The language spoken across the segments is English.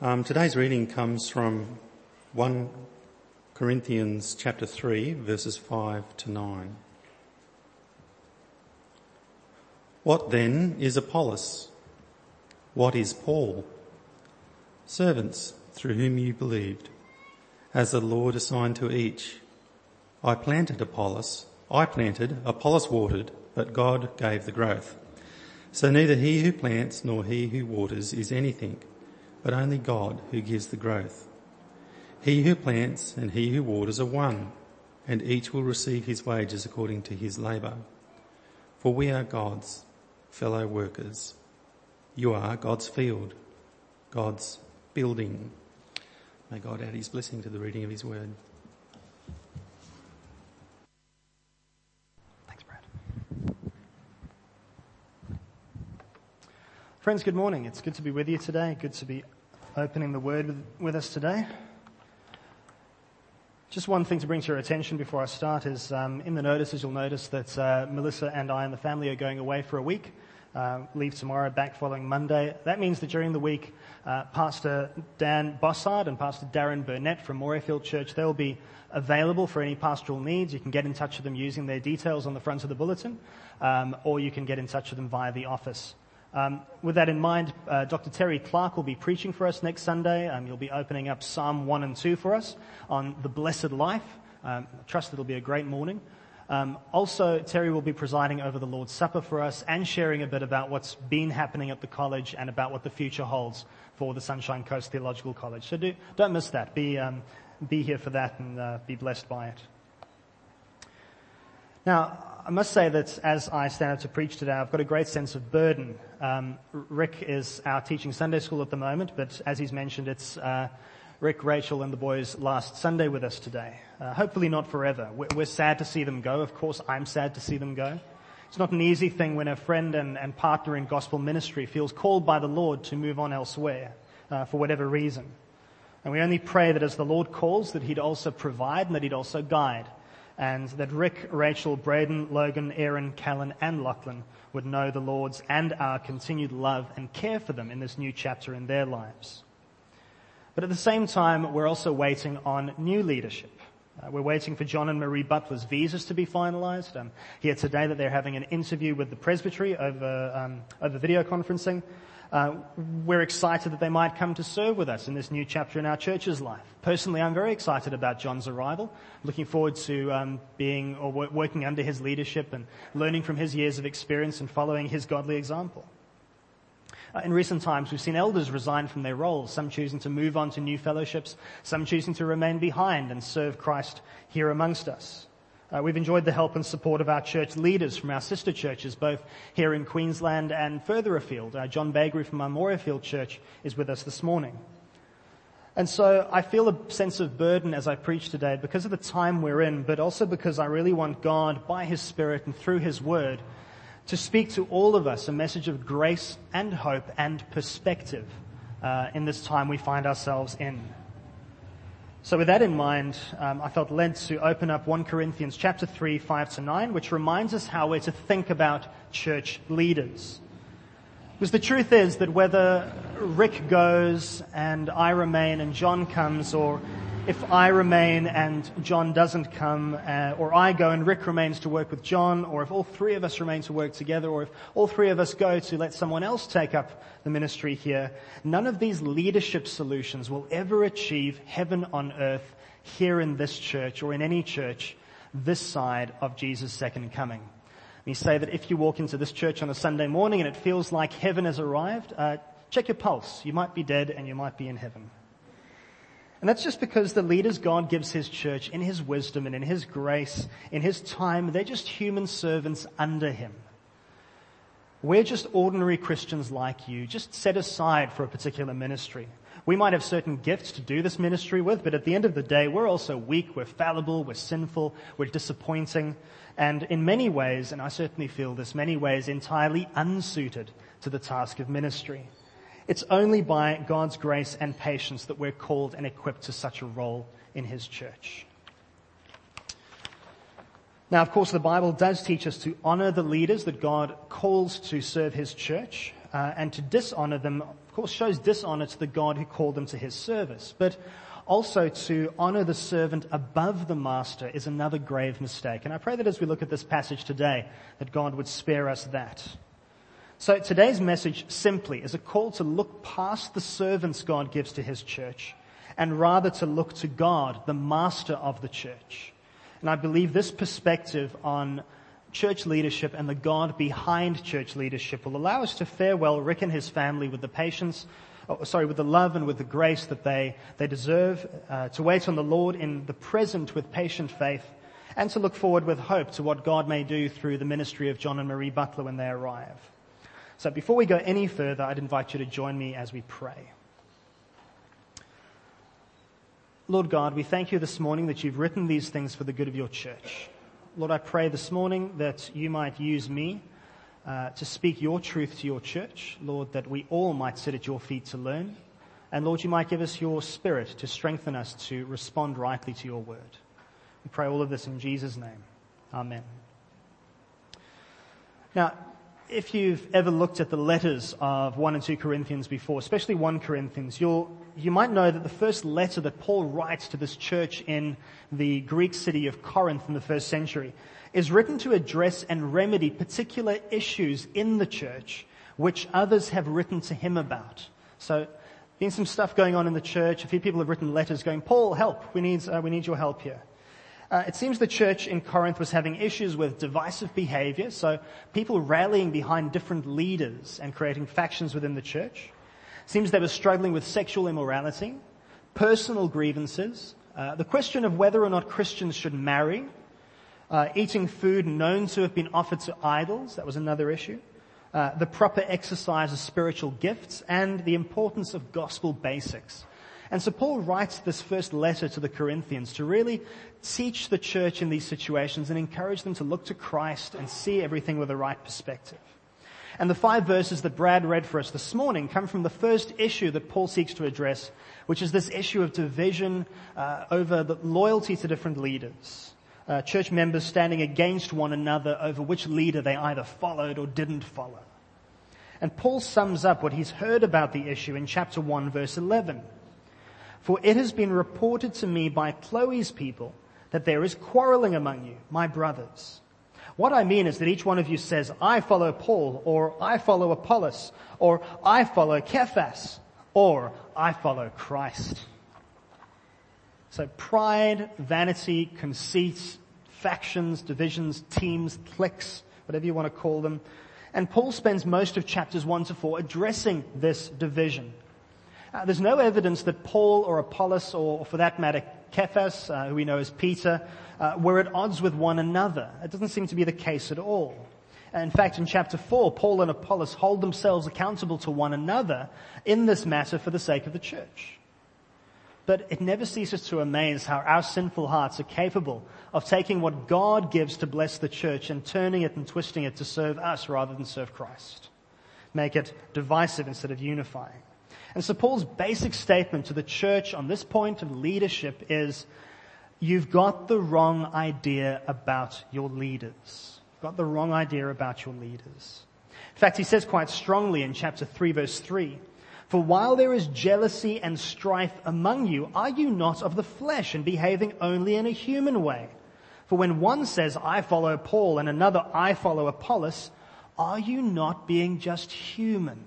Today's reading comes from 1 Corinthians chapter 3, verses 5 to 9. What then is Apollos? What is Paul? Servants through whom you believed, as the Lord assigned to each. I planted, Apollos watered, but God gave the growth. So neither he who plants nor he who waters is anything, but only God who gives the growth. He who plants and he who waters are one, and each will receive his wages according to his labour. For we are God's fellow workers. You are God's field, God's building. May God add his blessing to the reading of his word. Thanks, Brad. Friends, good morning. It's good to be with you today. Good to be opening the word with us today. Just one thing to bring to your attention before I start is in the notices you'll notice that Melissa and I and the family are going away for a week. Leave tomorrow, back following Monday. That means that during the week, Pastor Dan Bossard and Pastor Darren Burnett from Morayfield Church, they'll be available for any pastoral needs. You can get in touch with them using their details on the front of the bulletin, or you can get in touch with them via the office. With that in mind, Dr. Terry Clark will be preaching for us next Sunday. He'll be opening up Psalm 1 and 2 for us on the blessed life. I trust it'll be a great morning. Also, Terry will be presiding over the Lord's Supper for us and sharing a bit about what's been happening at the college and about what the future holds for the Sunshine Coast Theological College. So don't miss that. Be here for that and be blessed by it. Now, I must say that as I stand up to preach today, I've got a great sense of burden. Rick is out teaching Sunday school at the moment, but as he's mentioned, it's Rick, Rachel, and the boys' last Sunday with us today. Hopefully not forever. We're sad to see them go. Of course, I'm sad to see them go. It's not an easy thing when a friend and partner in gospel ministry feels called by the Lord to move on elsewhere for whatever reason. And we only pray that as the Lord calls, that he'd also provide and that he'd also guide. And that Rick, Rachel, Braden, Logan, Aaron, Callan, and Lachlan would know the Lord's and our continued love and care for them in this new chapter in their lives. But at the same time, we're also waiting on new leadership. We're waiting for John and Marie Butler's visas to be finalised. Here today that they're having an interview with the presbytery over video conferencing. We're excited that they might come to serve with us in this new chapter in our church's life. Personally, I'm very excited about John's arrival. Looking forward to working under his leadership and learning from his years of experience and following his godly example. In recent times, we've seen elders resign from their roles, some choosing to move on to new fellowships, some choosing to remain behind and serve Christ here amongst us. We've enjoyed the help and support of our church leaders from our sister churches, both here in Queensland and further afield. John Bakery from our Morayfield Church is with us this morning. And so I feel a sense of burden as I preach today because of the time we're in, but also because I really want God, by his Spirit and through his word, to speak to all of us a message of grace and hope and perspective in this time we find ourselves in. So with that in mind, I felt led to open up 1 Corinthians chapter 3, 5 to 9, which reminds us how we're to think about church leaders. Because the truth is that whether Rick goes and I remain and John comes, or if I remain and John doesn't come, or I go and Rick remains to work with John, or if all three of us remain to work together, or if all three of us go to let someone else take up the ministry here, none of these leadership solutions will ever achieve heaven on earth here in this church or in any church this side of Jesus' second coming. We say that if you walk into this church on a Sunday morning and it feels like heaven has arrived, check your pulse. You might be dead and you might be in heaven. And that's just because the leaders God gives his church in his wisdom and in his grace, in his time, they're just human servants under him. We're just ordinary Christians like you, just set aside for a particular ministry. We might have certain gifts to do this ministry with, but at the end of the day, we're also weak, we're fallible, we're sinful, we're disappointing, and in many ways, and I certainly feel this, many ways entirely unsuited to the task of ministry. It's only by God's grace and patience that we're called and equipped to such a role in his church. Now, of course, the Bible does teach us to honor the leaders that God calls to serve his church and to dishonor them of course, shows dishonor to the God who called them to his service. But also to honor the servant above the master is another grave mistake. And I pray that as we look at this passage today, that God would spare us that. So today's message simply is a call to look past the servants God gives to his church and rather to look to God, the master of the church. And I believe this perspective on church leadership and the God behind church leadership will allow us to fare well Rick and his family with the with the love and with the grace that they deserve, to wait on the Lord in the present with patient faith, and to look forward with hope to what God may do through the ministry of John and Marie Butler when they arrive. So before we go any further, I'd invite you to join me as we pray. Lord God, we thank you this morning that you've written these things for the good of your church. Lord, I pray this morning that you might use me to speak your truth to your church. Lord, that we all might sit at your feet to learn. And Lord, you might give us your spirit to strengthen us to respond rightly to your word. We pray all of this in Jesus' name. Amen. Now, if you've ever looked at the letters of 1 and 2 Corinthians before, especially 1 Corinthians, you might know that the first letter that Paul writes to this church in the Greek city of Corinth in the first century is written to address and remedy particular issues in the church which others have written to him about. So, been some stuff going on in the church. A few people have written letters going, Paul, help, we need your help here. It seems the church in Corinth was having issues with divisive behavior, so people rallying behind different leaders and creating factions within the church. It seems they were struggling with sexual immorality, personal grievances, the question of whether or not Christians should marry, eating food known to have been offered to idols, that was another issue, the proper exercise of spiritual gifts, and the importance of gospel basics. And so Paul writes this first letter to the Corinthians to really teach the church in these situations and encourage them to look to Christ and see everything with the right perspective. And the 5 verses that Brad read for us this morning come from the first issue that Paul seeks to address, which is this issue of division over the loyalty to different leaders. Church members standing against one another over which leader they either followed or didn't follow. And Paul sums up what he's heard about the issue in chapter 1, verse 11. For it has been reported to me by Chloe's people that there is quarreling among you, my brothers. What I mean is that each one of you says, I follow Paul, or I follow Apollos, or I follow Cephas, or I follow Christ. So pride, vanity, conceit, factions, divisions, teams, cliques, whatever you want to call them. And Paul spends most of chapters 1 to 4 addressing this division. There's no evidence that Paul or Apollos, or for that matter, Cephas, who we know as Peter, were at odds with one another. It doesn't seem to be the case at all. In fact, in chapter 4, Paul and Apollos hold themselves accountable to one another in this matter for the sake of the church. But it never ceases to amaze how our sinful hearts are capable of taking what God gives to bless the church and turning it and twisting it to serve us rather than serve Christ. Make it divisive instead of unifying. And so Paul's basic statement to the church on this point of leadership is, you've got the wrong idea about your leaders. You've got the wrong idea about your leaders. In fact, he says quite strongly in chapter 3, verse 3, for while there is jealousy and strife among you, are you not of the flesh and behaving only in a human way? For when one says, I follow Paul, and another, I follow Apollos, are you not being just human?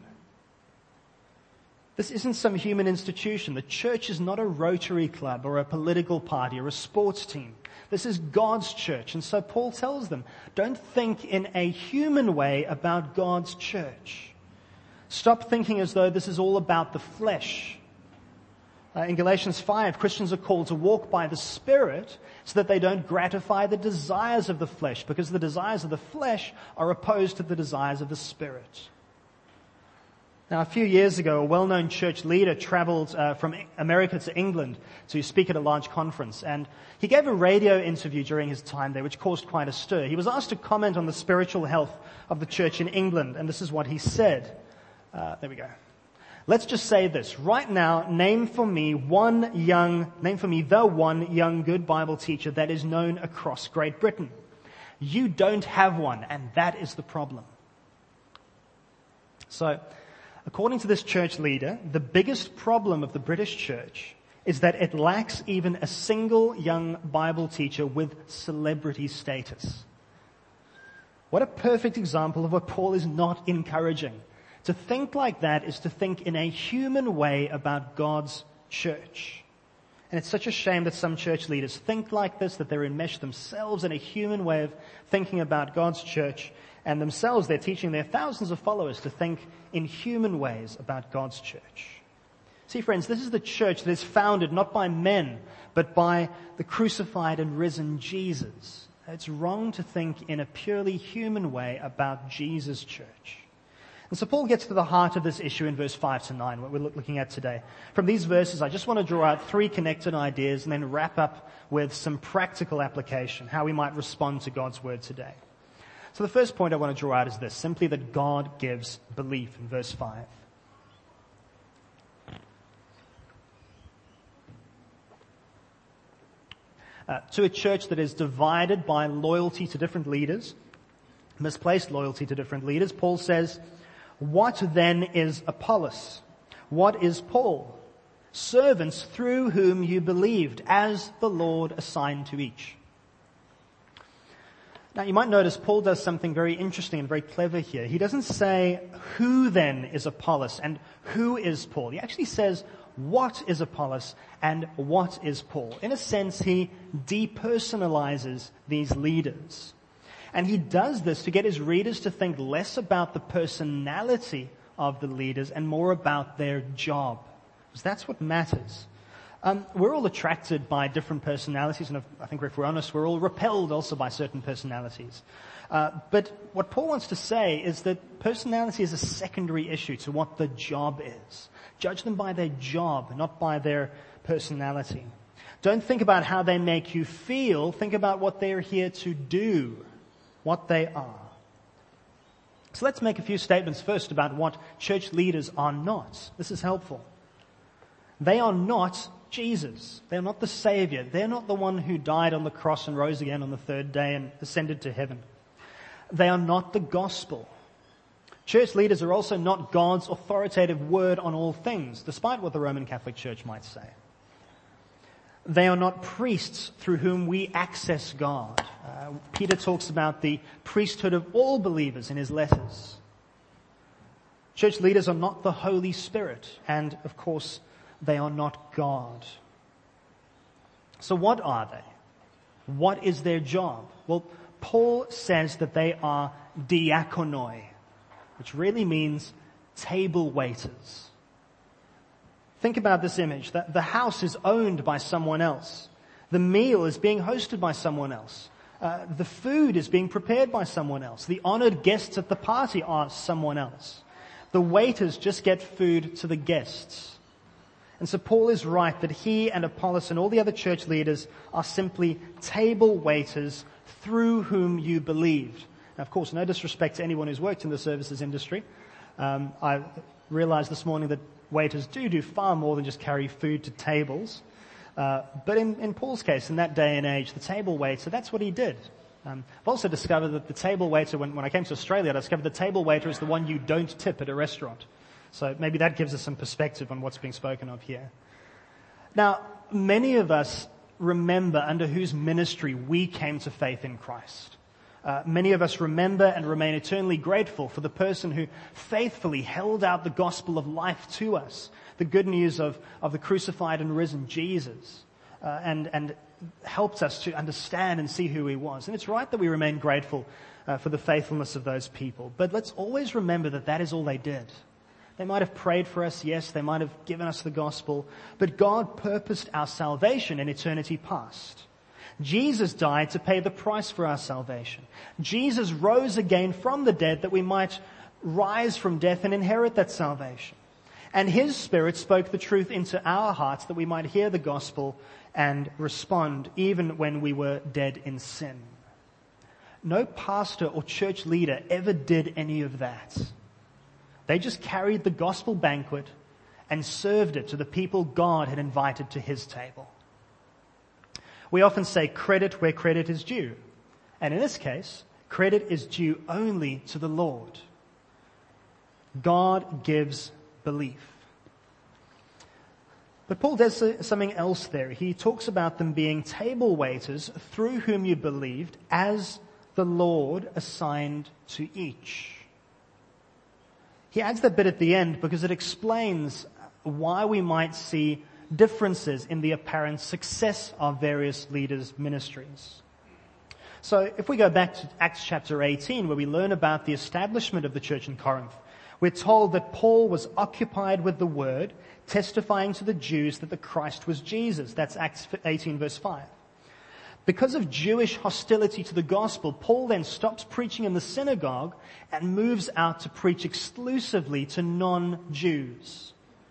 This isn't some human institution. The church is not a Rotary Club or a political party or a sports team. This is God's church. And so Paul tells them, don't think in a human way about God's church. Stop thinking as though this is all about the flesh. In Galatians 5, Christians are called to walk by the Spirit so that they don't gratify the desires of the flesh, because the desires of the flesh are opposed to the desires of the Spirit. Now, a few years ago, a well-known church leader traveled from America to England to speak at a large conference. And he gave a radio interview during his time there, which caused quite a stir. He was asked to comment on the spiritual health of the church in England, and this is what he said. There we go. Let's just say this. Right now, name for me the one young good Bible teacher that is known across Great Britain. You don't have one, and that is the problem. So, According to this church leader, the biggest problem of the British church is that it lacks even a single young Bible teacher with celebrity status. What a perfect example of what Paul is not encouraging. To think like that is to think in a human way about God's church. And it's such a shame that some church leaders think like this, that they're enmeshed themselves in a human way of thinking about God's church, and themselves they're teaching their thousands of followers to think in human ways about God's church. See, friends, this is the church that is founded not by men, but by the crucified and risen Jesus. It's wrong to think in a purely human way about Jesus' church. And so Paul gets to the heart of this issue in verse 5 to 9, what we're looking at today. From these verses, I just want to draw out 3 connected ideas and then wrap up with some practical application, how we might respond to God's word today. So the first point I want to draw out is this, simply that God gives belief in verse 5. To a church that is divided by loyalty to different leaders, misplaced loyalty to different leaders, Paul says, "What then is Apollos? What is Paul? Servants through whom you believed, as the Lord assigned to each." Now you might notice Paul does something very interesting and very clever here. He doesn't say, "Who then is Apollos and who is Paul?" He actually says, "What is Apollos and what is Paul?" In a sense, he depersonalizes these leaders. And he does this to get his readers to think less about the personality of the leaders and more about their job. Because that's what matters. We're all attracted by different personalities, and I think if we're honest, we're all repelled also by certain personalities. But what Paul wants to say is that personality is a secondary issue to what the job is. Judge them by their job, not by their personality. Don't think about how they make you feel. Think about what they're here to do, what they are. So let's make a few statements first about what church leaders are not. This is helpful. They are not Jesus. They're not the Savior. They're not the one who died on the cross and rose again on the third day and ascended to heaven. They are not the gospel. Church leaders are also not God's authoritative word on all things, despite what the Roman Catholic Church might say. They are not priests through whom we access God. Peter talks about the priesthood of all believers in his letters. Church leaders are not the Holy Spirit, and of course, they are not God. So what are they? What is their job? Well, Paul says that they are diakonoi, which really means table waiters. Think about this image, that the house is owned by someone else. The meal is being hosted by someone else. The food is being prepared by someone else. The honored guests at the party are someone else. The waiters just get food to the guests. And so Paul is right that he and Apollos and all the other church leaders are simply table waiters through whom you believed. Now, of course, no disrespect to anyone who's worked in the services industry. I realized this morning that waiters do far more than just carry food to tables. But in Paul's case, in that day and age, the table waiter, that's what he did. I've also discovered that the table waiter, when I came to Australia, I discovered the table waiter is the one you don't tip at a restaurant. So maybe that gives us some perspective on what's being spoken of here. Now, many of us remember under whose ministry we came to faith in Christ. Many of us remember and remain eternally grateful for the person who faithfully held out the gospel of life to us, the good news of the crucified and risen Jesus, and helped us to understand and see who he was. And it's right that we remain grateful for the faithfulness of those people. But let's always remember that that is all they did. They might have prayed for us, yes, they might have given us the gospel, but God purposed our salvation in eternity past. Jesus died to pay the price for our salvation. Jesus rose again from the dead that we might rise from death and inherit that salvation. And his Spirit spoke the truth into our hearts that we might hear the gospel and respond even when we were dead in sin. No pastor or church leader ever did any of that. They just carried the gospel banquet and served it to the people God had invited to his table. We often say credit where credit is due. And in this case, credit is due only to the Lord. God gives belief. But Paul does something else there. He talks about them being table waiters through whom you believed, as the Lord assigned to each. He adds that bit at the end because it explains why we might see differences in the apparent success of various leaders' ministries. So if we go back to Acts chapter 18, where we learn about the establishment of the church in Corinth, we're told that Paul was occupied with the word, testifying to the Jews that the Christ was Jesus. That's Acts 18 verse 5. Because of Jewish hostility to the gospel, Paul then stops preaching in the synagogue and moves out to preach exclusively to non-Jews.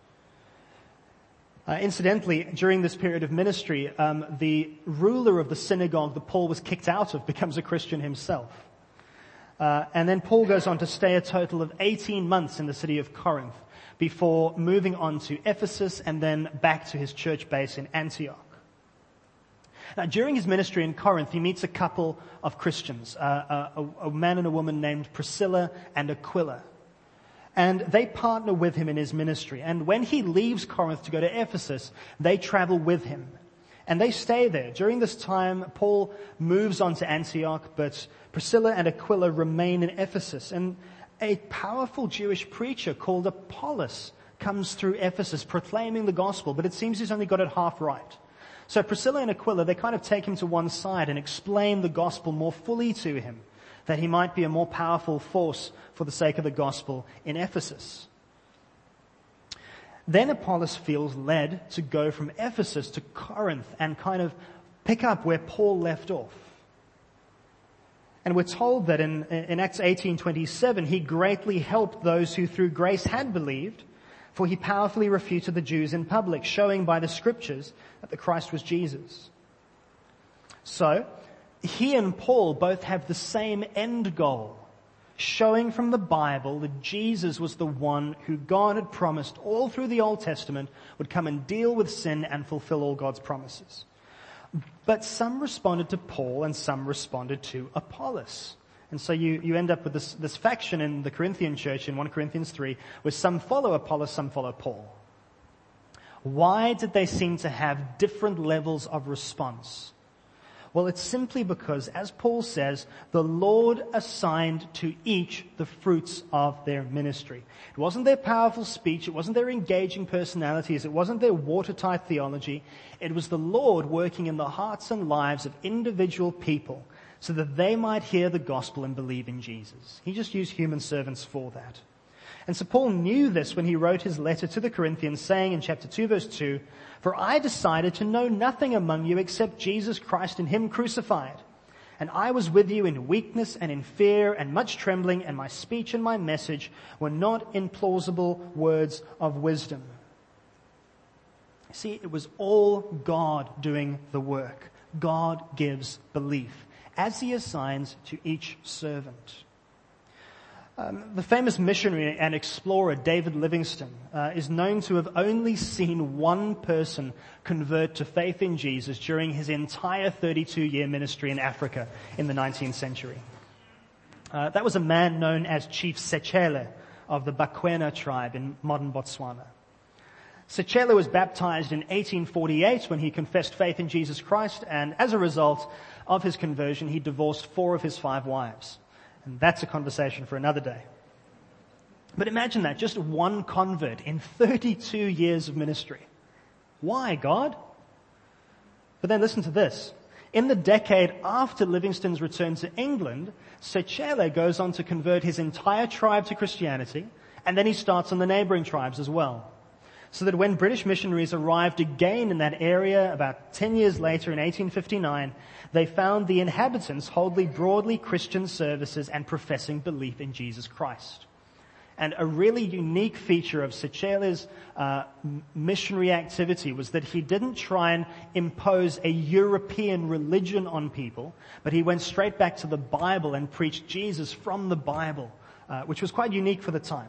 Incidentally, during this period of ministry, the ruler of the synagogue that Paul was kicked out of becomes a Christian himself. And then Paul goes on to stay a total of 18 months in the city of Corinth before moving on to Ephesus and then back to his church base in Antioch. Now, during his ministry in Corinth, he meets a couple of Christians, a man and a woman named Priscilla and Aquila. And they partner with him in his ministry. And when he leaves Corinth to go to Ephesus, they travel with him. And they stay there. During this time, Paul moves on to Antioch, but Priscilla and Aquila remain in Ephesus. And a powerful Jewish preacher called Apollos comes through Ephesus proclaiming the gospel, but it seems he's only got it half right. So Priscilla and Aquila, they kind of take him to one side and explain the gospel more fully to him, that he might be a more powerful force for the sake of the gospel in Ephesus. Then Apollos feels led to go from Ephesus to Corinth and kind of pick up where Paul left off. And we're told that in Acts 18:27, he greatly helped those who through grace had believed, for he powerfully refuted the Jews in public, showing by the scriptures that the Christ was Jesus. So, he and Paul both have the same end goal, showing from the Bible that Jesus was the one who God had promised all through the Old Testament would come and deal with sin and fulfill all God's promises. But some responded to Paul and some responded to Apollos. And so you end up with this faction in the Corinthian church in 1 Corinthians 3, where some follow Apollos, some follow Paul. Why did they seem to have different levels of response? Well, it's simply because, as Paul says, the Lord assigned to each the fruits of their ministry. It wasn't their powerful speech, it wasn't their engaging personalities, it wasn't their watertight theology. It was the Lord working in the hearts and lives of individual people so that they might hear the gospel and believe in Jesus. He just used human servants for that. And so Paul knew this when he wrote his letter to the Corinthians, saying in chapter 2, verse 2, "For I decided to know nothing among you except Jesus Christ and him crucified. And I was with you in weakness and in fear and much trembling, and my speech and my message were not in plausible words of wisdom." See, it was all God doing the work. God gives belief, as he assigns to each servant. The famous missionary and explorer David Livingstone is known to have only seen one person convert to faith in Jesus during his entire 32-year ministry in Africa in the 19th century. That was a man known as Chief Sechele of the Bakwena tribe in modern Botswana. Sechele was baptized in 1848 when he confessed faith in Jesus Christ, and as a result of his conversion, he divorced 4 of his 5 wives. And that's a conversation for another day. But imagine that, just one convert in 32 years of ministry. Why, God? But then listen to this. In the decade after Livingstone's return to England, Sechele goes on to convert his entire tribe to Christianity, and then he starts on the neighboring tribes as well. So that when British missionaries arrived again in that area about 10 years later in 1859, they found the inhabitants holding broadly Christian services and professing belief in Jesus Christ. And a really unique feature of Sechele's missionary activity was that he didn't try and impose a European religion on people, but he went straight back to the Bible and preached Jesus from the Bible, which was quite unique for the time.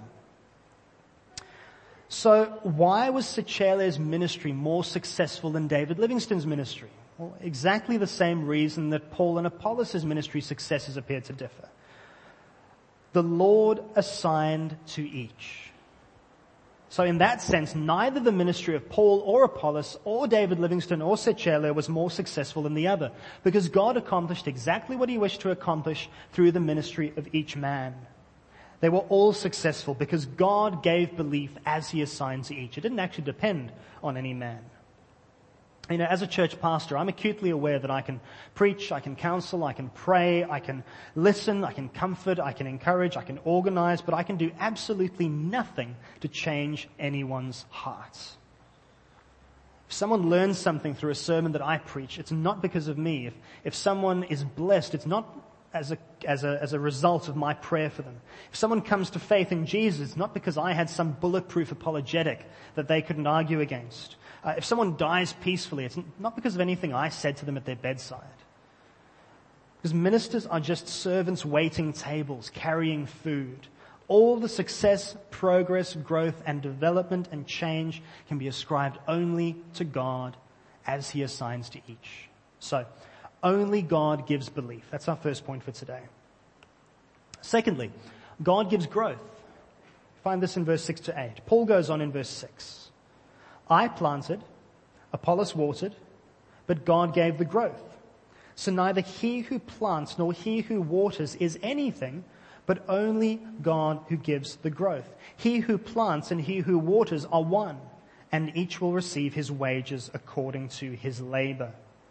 So why was Sechele's ministry more successful than David Livingstone's ministry? Well, exactly the same reason that Paul and Apollos' ministry successes appear to differ. the Lord assigned to each. So in that sense, neither the ministry of Paul or Apollos or David Livingstone or Sechello was more successful than the other, because God accomplished exactly what he wished to accomplish through the ministry of each man. They were all successful because God gave belief as he assigned to each. It didn't actually depend on any man. You know, as a church pastor, I'm acutely aware that I can preach, I can counsel, I can pray, I can listen, I can comfort, I can encourage, I can organize, but I can do absolutely nothing to change anyone's heart. If someone learns something through a sermon that I preach, it's not because of me. If someone is blessed, it's not as a result of my prayer for them. If someone comes to faith in Jesus, it's not because I had some bulletproof apologetic that they couldn't argue against. If someone dies peacefully, it's not because of anything I said to them at their bedside. Because ministers are just servants waiting tables, carrying food. All the success, progress, growth, and development and change can be ascribed only to God as he assigns to each. So, only God gives belief. That's our first point for today. Secondly, God gives growth. Find this in verse 6 to 8. Paul goes on in verse 6. I planted, Apollos watered, but God gave the growth. So neither he who plants nor he who waters is anything, but only God who gives the growth. He who plants and he who waters are one, and each will receive his wages according to his labor.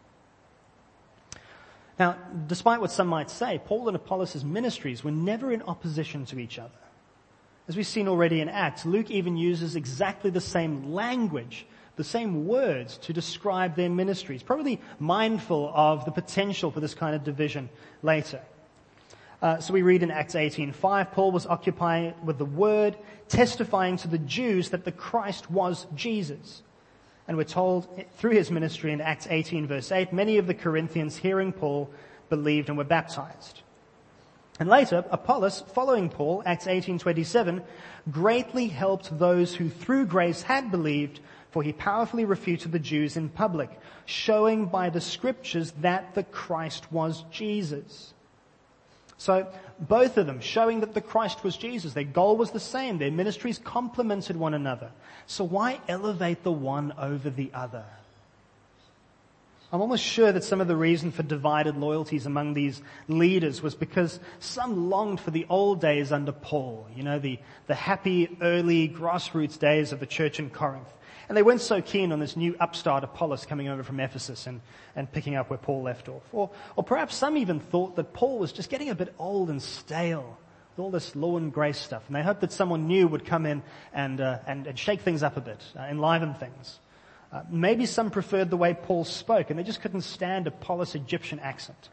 Now, despite what some might say, Paul and Apollos' ministries were never in opposition to each other. As we've seen already in Acts, Luke even uses exactly the same language, the same words to describe their ministries, probably mindful of the potential for this kind of division later. So we read in Acts 18:5, Paul was occupied with the word, testifying to the Jews that the Christ was Jesus. And we're told through his ministry in Acts 18 verse 8, many of the Corinthians hearing Paul believed and were baptized. And later, Apollos, following Paul, Acts 18:27, greatly helped those who through grace had believed, for he powerfully refuted the Jews in public, showing by the scriptures that the Christ was Jesus. So, both of them showing that the Christ was Jesus. Their goal was the same. Their ministries complemented one another. So why elevate the one over the other? I'm almost sure that some of the reason for divided loyalties among these leaders was because some longed for the old days under Paul, you know, the happy early grassroots days of the church in Corinth. And they weren't so keen on this new upstart Apollos coming over from Ephesus and picking up where Paul left off. Or perhaps some even thought that Paul was just getting a bit old and stale with all this law and grace stuff. And they hoped that someone new would come in and shake things up a bit, enliven things. Maybe some preferred the way Paul spoke, and they just couldn't stand Apollos' Egyptian accent.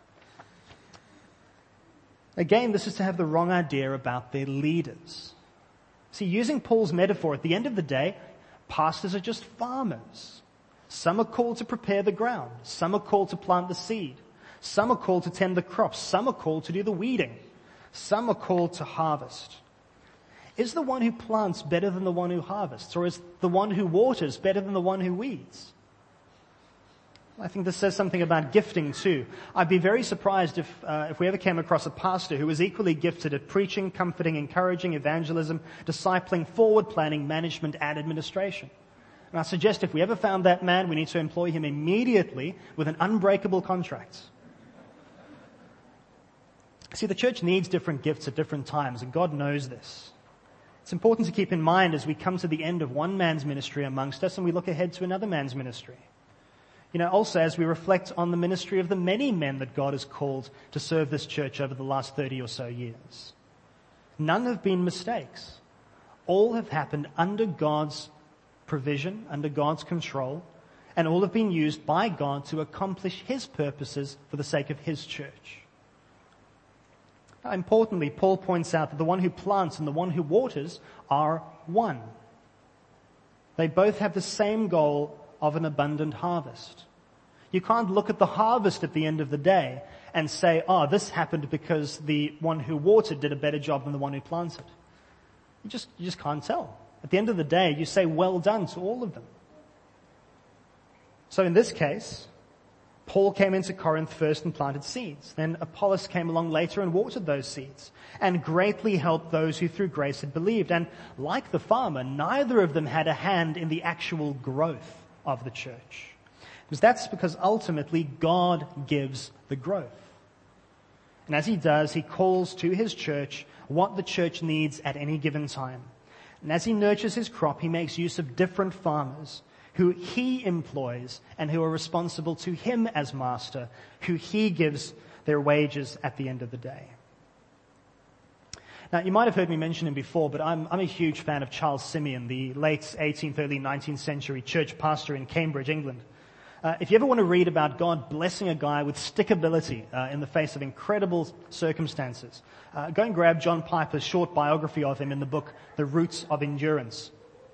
Again, this is to have the wrong idea about their leaders. See, using Paul's metaphor, at the end of the day, pastors are just farmers. Some are called to prepare the ground. Some are called to plant the seed. Some are called to tend the crops. Some are called to do the weeding. Some are called to harvest. Is the one who plants better than the one who harvests? Or is the one who waters better than the one who weeds? I think this says something about gifting too. I'd be very surprised if we ever came across a pastor who was equally gifted at preaching, comforting, encouraging, evangelism, discipling, forward planning, management, and administration. And I suggest if we ever found that man, we need to employ him immediately with an unbreakable contract. See, the church needs different gifts at different times, and God knows this. It's important to keep in mind as we come to the end of one man's ministry amongst us and we look ahead to another man's ministry. You know, also as we reflect on the ministry of the many men that God has called to serve this church over the last 30 or so years. None have been mistakes. All have happened under God's provision, under God's control, and all have been used by God to accomplish his purposes for the sake of his church. Now, importantly, Paul points out that the one who plants and the one who waters are one. They both have the same goal of an abundant harvest. You can't look at the harvest at the end of the day and say, oh, this happened because the one who watered did a better job than the one who planted. You just can't tell. At the end of the day, you say well done to all of them. So in this case, Paul came into Corinth first and planted seeds. Then Apollos came along later and watered those seeds and greatly helped those who through grace had believed. And like the farmer, neither of them had a hand in the actual growth of the church. Because ultimately God gives the growth. And as he does, he calls to his church what the church needs at any given time. And as he nurtures his crop, he makes use of different farmers who he employs and who are responsible to him as master, who he gives their wages at the end of the day. Now, you might have heard me mention him before, but I'm a huge fan of Charles Simeon, the late 18th, early 19th century church pastor in Cambridge, England. If you ever want to read about God blessing a guy with stickability in the face of incredible circumstances, go and grab John Piper's short biography of him in the book, The Roots of Endurance.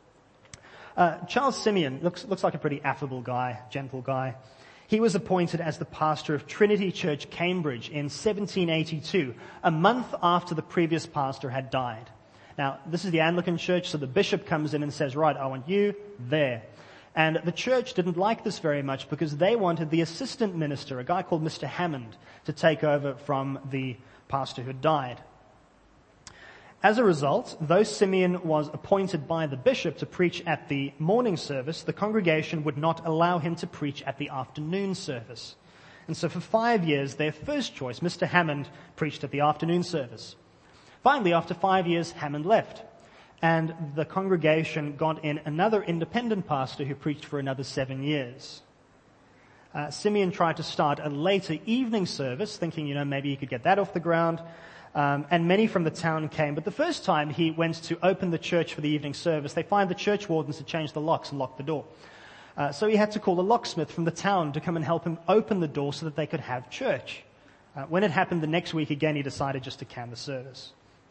Charles Simeon looks like a pretty affable guy, gentle guy. He was appointed as the pastor of Trinity Church, Cambridge in 1782, a month after the previous pastor had died. Now, this is the Anglican church, so the bishop comes in and says, right, I want you there. And the church didn't like this very much because they wanted the assistant minister, a guy called Mr. Hammond, to take over from the pastor who had died. As a result, though Simeon was appointed by the bishop to preach at the morning service, the congregation would not allow him to preach at the afternoon service. And so for 5 years, their first choice, Mr. Hammond, preached at the afternoon service. Finally, after 5 years, Hammond left. And the congregation got in another independent pastor who preached for another 7 years. Simeon tried to start a later evening service, thinking, maybe he could get that off the ground. And many from the town came. But the first time he went to open the church for the evening service, they find the church wardens had changed the locks and locked the door. So he had to call a locksmith from the town to come and help him open the door so that they could have church. When it happened the next week again, he decided just to can the service.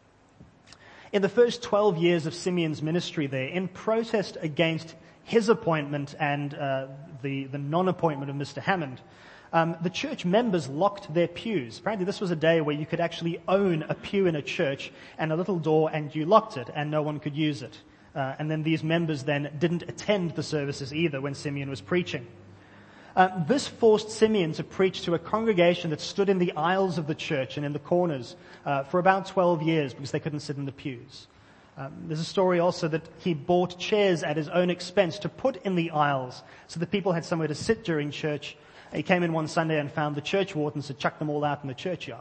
In the first 12 years of Simeon's ministry there, in protest against his appointment and the non-appointment of Mr. Hammond, the church members locked their pews. Apparently this was a day where you could actually own a pew in a church and a little door, and you locked it and no one could use it. And then these members then didn't attend the services either when Simeon was preaching. This forced Simeon to preach to a congregation that stood in the aisles of the church and in the corners for about 12 years because they couldn't sit in the pews. There's a story also that he bought chairs at his own expense to put in the aisles so that people had somewhere to sit during church. He came in one Sunday and found the church wardens had chucked them all out in the churchyard.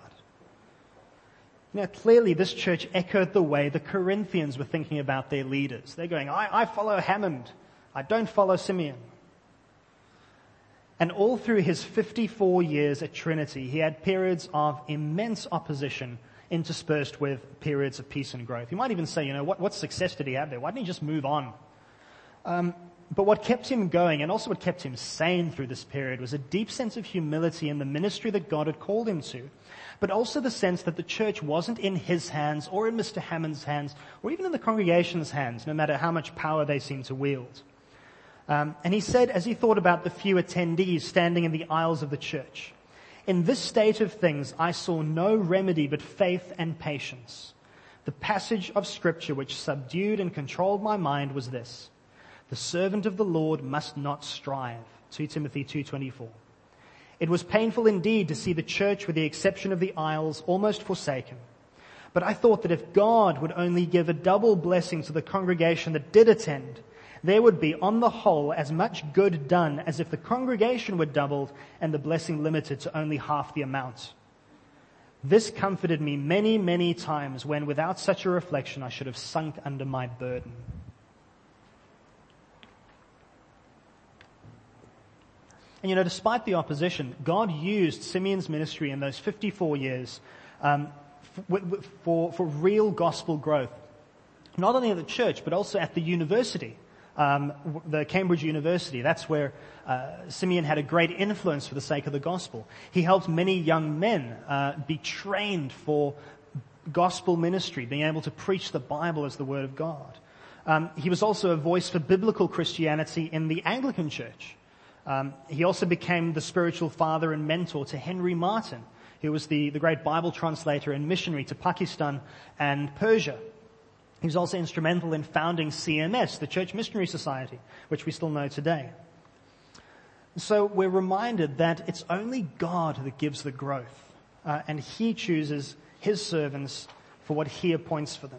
Clearly this church echoed the way the Corinthians were thinking about their leaders. They're going, I follow Hammond. I don't follow Simeon. And all through his 54 years at Trinity, he had periods of immense opposition interspersed with periods of peace and growth. You might even say, what success did he have there? Why didn't he just move on? But what kept him going and also what kept him sane through this period was a deep sense of humility in the ministry that God had called him to, but also the sense that the church wasn't in his hands or in Mr. Hammond's hands or even in the congregation's hands, no matter how much power they seemed to wield. And he said, as he thought about the few attendees standing in the aisles of the church, in this state of things, I saw no remedy but faith and patience. The passage of Scripture which subdued and controlled my mind was this: the servant of the Lord must not strive. 2 Timothy 2:24. It was painful indeed to see the church, with the exception of the aisles, almost forsaken. But I thought that if God would only give a double blessing to the congregation that did attend, there would be, on the whole, as much good done as if the congregation were doubled and the blessing limited to only half the amount. This comforted me many, many times when, without such a reflection, I should have sunk under my burden. And despite the opposition, God used Simeon's ministry in those 54 years for real gospel growth. Not only at the church, but also at the university. The Cambridge University. That's where Simeon had a great influence for the sake of the gospel. He helped many young men be trained for gospel ministry, being able to preach the Bible as the Word of God. He was also a voice for biblical Christianity in the Anglican Church. He also became the spiritual father and mentor to Henry Martyn, who was the great Bible translator and missionary to Pakistan and Persia. He was also instrumental in founding CMS, the Church Missionary Society, which we still know today. So we're reminded that it's only God that gives the growth, and He chooses His servants for what He appoints for them.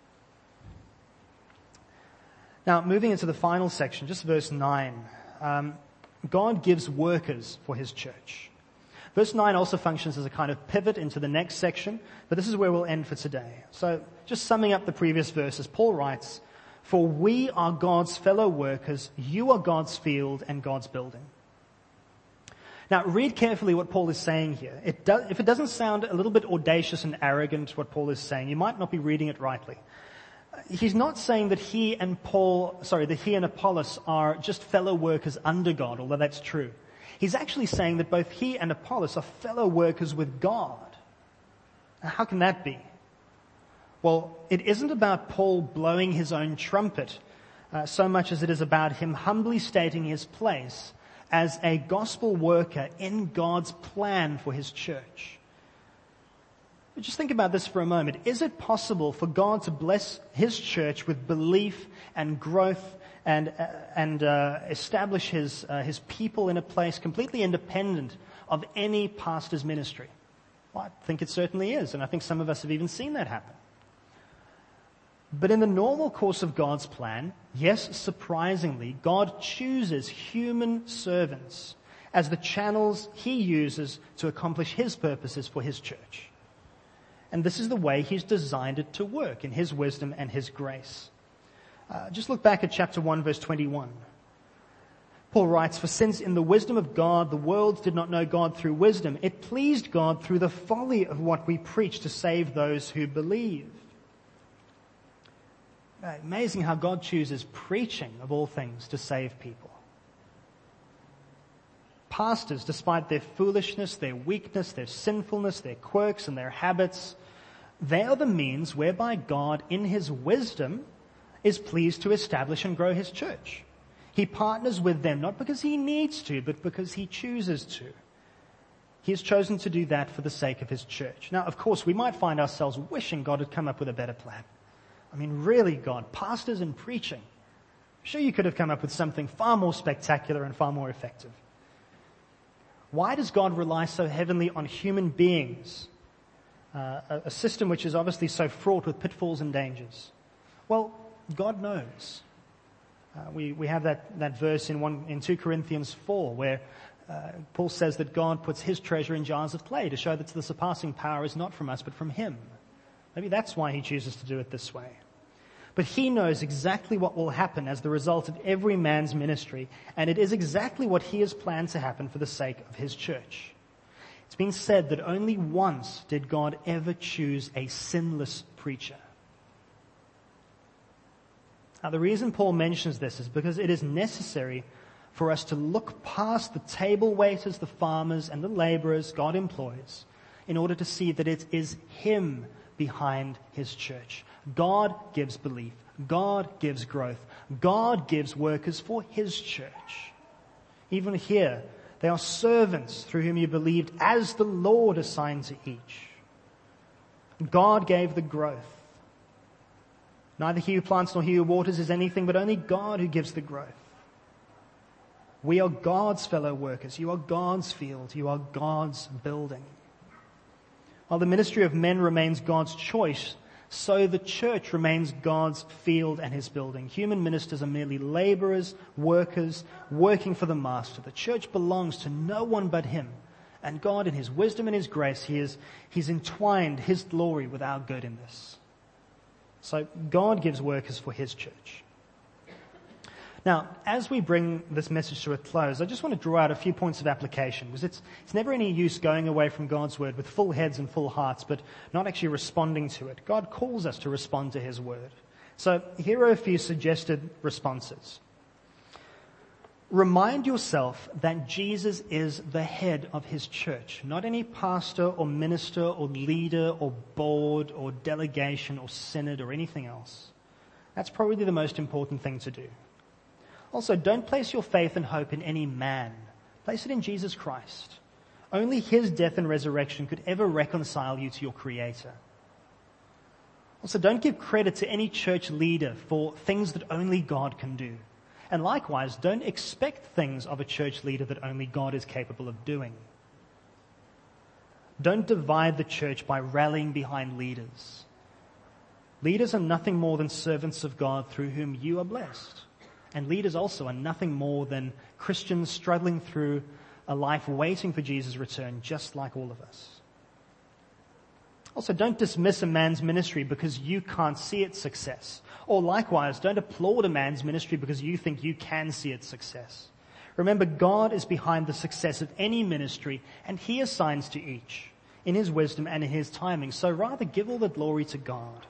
Now, moving into the final section, just verse 9. God gives workers for His church. Verse 9 also functions as a kind of pivot into the next section, but this is where we'll end for today. So, just summing up the previous verses, Paul writes, "For we are God's fellow workers, you are God's field and God's building." Now, read carefully what Paul is saying here. If it doesn't sound a little bit audacious and arrogant, what Paul is saying, you might not be reading it rightly. He's not saying that he and Apollos are just fellow workers under God, although that's true. He's actually saying that both he and Apollos are fellow workers with God. Now, how can that be? Well, it isn't about Paul blowing his own trumpet so much as it is about him humbly stating his place as a gospel worker in God's plan for His church. But just think about this for a moment. Is it possible for God to bless His church with belief and growth and establish His people in a place completely independent of any pastor's ministry? Well, I think it certainly is, and I think some of us have even seen that happen. But in the normal course of God's plan, yes, surprisingly, God chooses human servants as the channels He uses to accomplish His purposes for His church. And this is the way He's designed it to work in His wisdom and His grace. Just look back at chapter 1, verse 21. Paul writes, "For since in the wisdom of God the world did not know God through wisdom, it pleased God through the folly of what we preach to save those who believe." Amazing how God chooses preaching, of all things, to save people. Pastors, despite their foolishness, their weakness, their sinfulness, their quirks and their habits, they are the means whereby God, in His wisdom, is pleased to establish and grow His church. He partners with them, not because He needs to, but because He chooses to. He has chosen to do that for the sake of His church. Now, of course, we might find ourselves wishing God had come up with a better plan. I mean, really, God, pastors and preaching. I'm sure you could have come up with something far more spectacular and far more effective. Why does God rely so heavily on human beings? A system which is obviously so fraught with pitfalls and dangers. Well, God knows. We have that verse in 2 Corinthians 4 where Paul says that God puts His treasure in jars of clay to show that the surpassing power is not from us but from Him. Maybe that's why He chooses to do it this way. But He knows exactly what will happen as the result of every man's ministry, and it is exactly what He has planned to happen for the sake of His church. It's been said that only once did God ever choose a sinless preacher. Now, the reason Paul mentions this is because it is necessary for us to look past the table waiters, the farmers, and the laborers God employs in order to see that it is Him behind His church. God gives belief. God gives growth. God gives workers for His church. Even here, they are servants through whom you believed as the Lord assigned to each. God gave the growth. Neither he who plants nor he who waters is anything, but only God who gives the growth. We are God's fellow workers. You are God's field. You are God's building. While the ministry of men remains God's choice, so the church remains God's field and His building. Human ministers are merely laborers, workers, working for the Master. The church belongs to no one but Him. And God, in His wisdom and His grace, He's entwined His glory with our good in this. So God gives workers for His church. Now, as we bring this message to a close, I just want to draw out a few points of application, because it's never any use going away from God's Word with full heads and full hearts, but not actually responding to it. God calls us to respond to His Word. So here are a few suggested responses. Remind yourself that Jesus is the head of His church, not any pastor or minister or leader or board or delegation or synod or anything else. That's probably the most important thing to do. Also, don't place your faith and hope in any man. Place it in Jesus Christ. Only His death and resurrection could ever reconcile you to your Creator. Also, don't give credit to any church leader for things that only God can do. And likewise, don't expect things of a church leader that only God is capable of doing. Don't divide the church by rallying behind leaders. Leaders are nothing more than servants of God through whom you are blessed. And leaders also are nothing more than Christians struggling through a life waiting for Jesus' return, just like all of us. Also, don't dismiss a man's ministry because you can't see its success. Or likewise, don't applaud a man's ministry because you think you can see its success. Remember, God is behind the success of any ministry, and He assigns to each in His wisdom and in His timing. So rather give all the glory to God.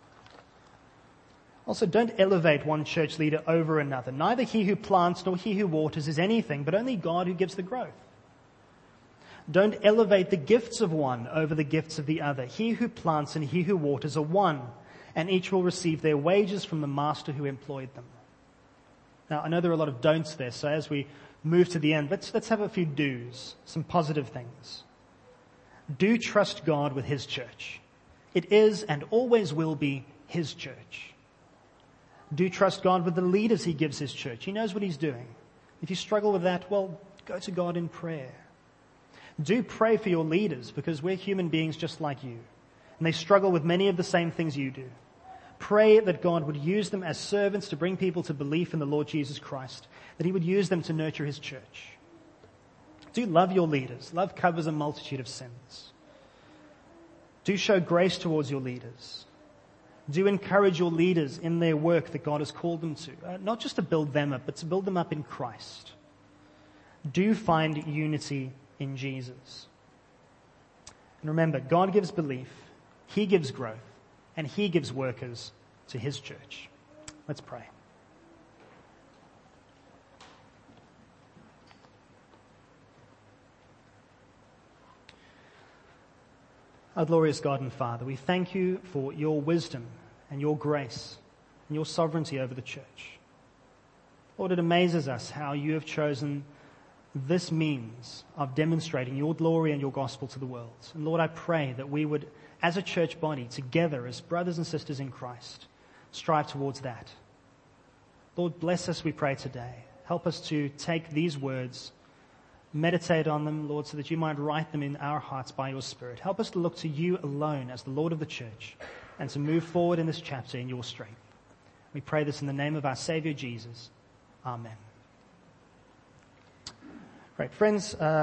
Also, don't elevate one church leader over another. Neither he who plants nor he who waters is anything, but only God who gives the growth. Don't elevate the gifts of one over the gifts of the other. He who plants and he who waters are one, and each will receive their wages from the master who employed them. Now, I know there are a lot of don'ts there, so as we move to the end, let's have a few do's, some positive things. Do trust God with His church. It is and always will be His church. Do trust God with the leaders He gives His church. He knows what He's doing. If you struggle with that, well, go to God in prayer. Do pray for your leaders, because we're human beings just like you, and they struggle with many of the same things you do. Pray that God would use them as servants to bring people to belief in the Lord Jesus Christ, that He would use them to nurture His church. Do love your leaders. Love covers a multitude of sins. Do show grace towards your leaders. Do encourage your leaders in their work that God has called them to, not just to build them up, but to build them up in Christ. Do find unity in Jesus. And remember, God gives belief, He gives growth, and He gives workers to His church. Let's pray. Our glorious God and Father, we thank You for Your wisdom and Your grace and Your sovereignty over the church. Lord, it amazes us how You have chosen this means of demonstrating Your glory and Your gospel to the world. And Lord, I pray that we would, as a church body, together as brothers and sisters in Christ, strive towards that. Lord, bless us, we pray today. Help us to take these words, meditate on them, Lord, so that You might write them in our hearts by Your Spirit. Help us to look to You alone as the Lord of the church and to move forward in this chapter in Your strength. We pray this in the name of our Savior Jesus. Amen. Great. Friends,